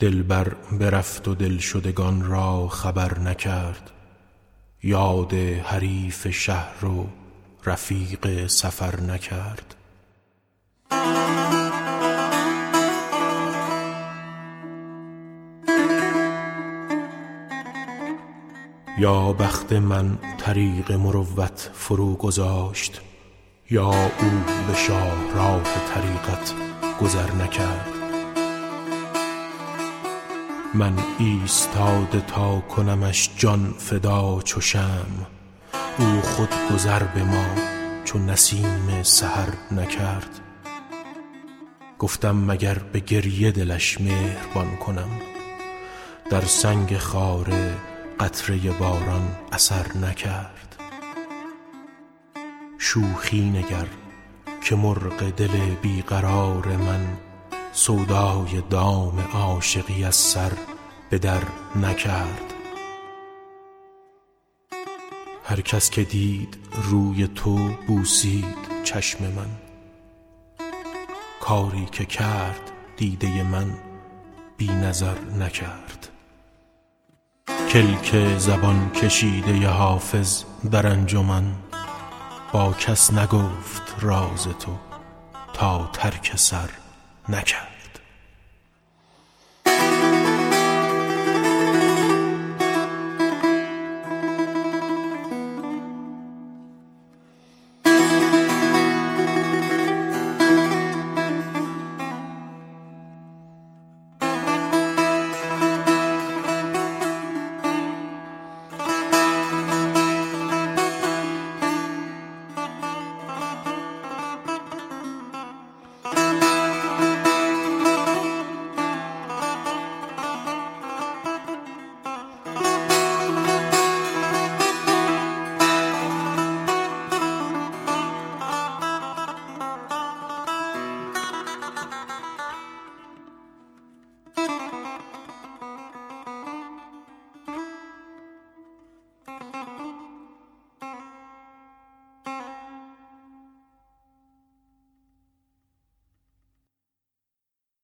دلبر برفت و دلشدگان را خبر نکرد، یاد حریف شهر و رفیق سفر نکرد. یا بخت من طریق مروت فرو گذاشت، یا او به شاهراه طریقت گذر نکرد. من ایستاده تا کنمش جان فدا چو شمع، او خود گذر به ما چو نسیم سحر نکرد. گفتم مگر به گریه دلش مهربان کنم، در سنگ خاره قطره باران اثر نکرد. شوخی نگر که مرغ دل بیقرار من، سودای دام عاشقی از سر به در نکرد. هر کس که دید روی تو بوسید چشم من، کاری که کرد دیده من بی نظر نکرد. کلک زبان کشیده حافظ در انجمن، با کس نگفت راز تو تا ترک سر نکرد.